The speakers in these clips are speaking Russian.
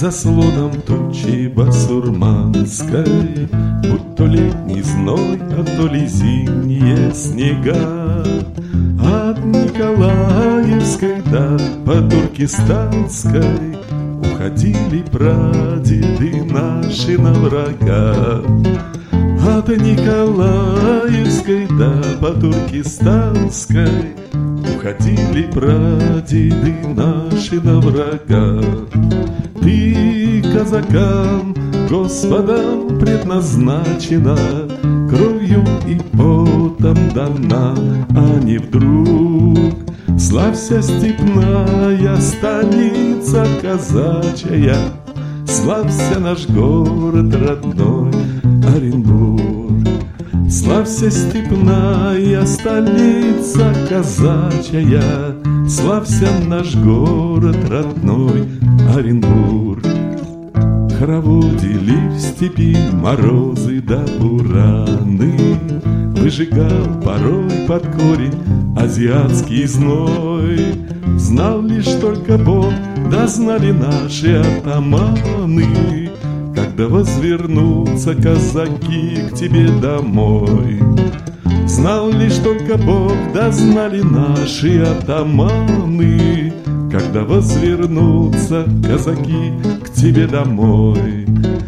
за сводом тучи басурманской, будь то летний зной, а то ли зимние снега. От Николаевской до по-туркестанской уходили прадеды наши на врага. От Николаевской до по-туркестанской уходили прадеды наши на врага. Ты казакам, Господом предназначена, кровью и потом дана, а не вдруг. Славься, степная столица казачья, славься, наш город родной Оренбург. Славься, степная столица казачья, славься, наш город родной Оренбург. Хороводили в степи морозы да бураны, выжигал порой под корень азиатский зной. Знал лишь только Бог, да знали наши атаманы, когда возвернутся казаки к тебе домой. Знал лишь только Бог, да знали наши атаманы, когда возвернутся казаки к тебе домой.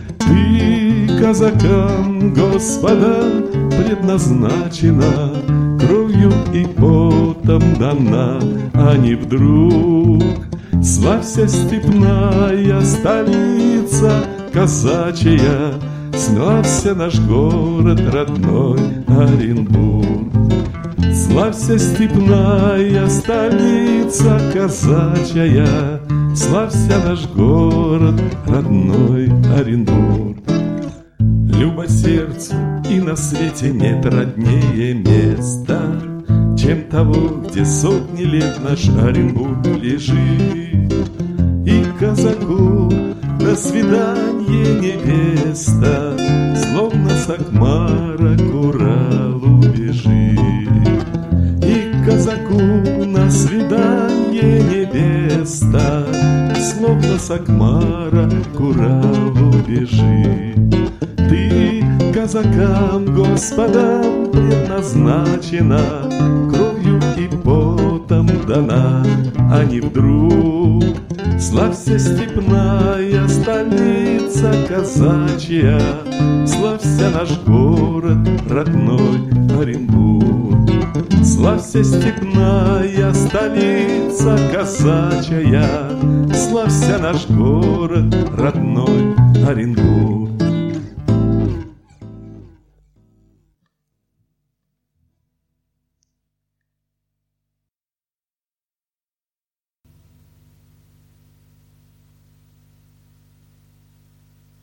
Ты казакам, Господа, предназначена, кровью и потом дана, а не вдруг. Славься, степная столица казачья, славься, наш город родной Оренбург. Славься, степная столица казачья, славься, наш город родной Оренбург. Любо сердцу, и на свете нет роднее места, чем того, где сотни лет наш Оренбург лежит. И казаку до свидания невеста, словно с Акмара к Уралу бежит. И казаку на свидание невеста, словно с Акмара к Уралу бежит. Ты казакам, Господам предназначена, кровью и потом дана, а не вдруг. Славься, степная столица казачья, славься, наш город родной Оренбург. Славься, степная столица казачья, славься, наш город родной Оренбург.